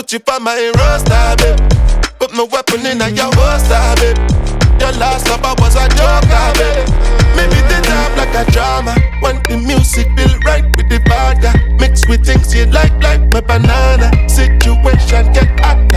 put you on my roster, babe. Put my weapon in your holster, babe. Your last lover was a joker, babe. Maybe the top like a drama. When the music feel right with the vodka, mixed with things you like my banana. Situation get hot